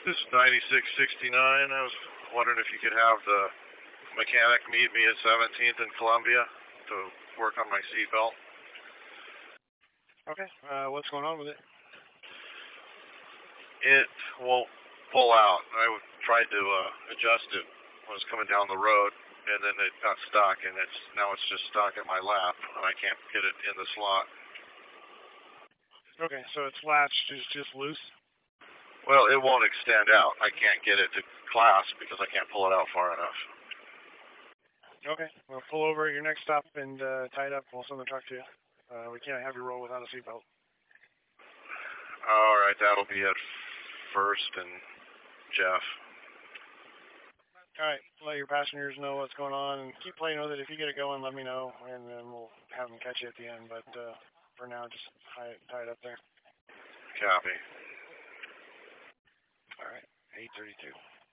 This is 9669. I was wondering if you could have the mechanic meet me at 17th and Columbia to work on my seatbelt. Okay. What's going on with it? It won't pull out. I tried to adjust it when it was coming down the road, and then it got stuck, and now it's just stuck at my lap, and I can't get it in the slot. Okay, so its latch is just loose? Well, it won't extend out. I can't get it to clasp because I can't pull it out far enough. Okay, well, pull over at your next stop and tie it up. We'll send the truck to you. We can't have you roll without a seatbelt. All right, that'll be at First and Jeff. All right, let your passengers know what's going on, and keep playing with it. If you get it going, let me know, and then we'll have them catch you at the end. But for now, just tie it up there. Copy. All right, 8:32.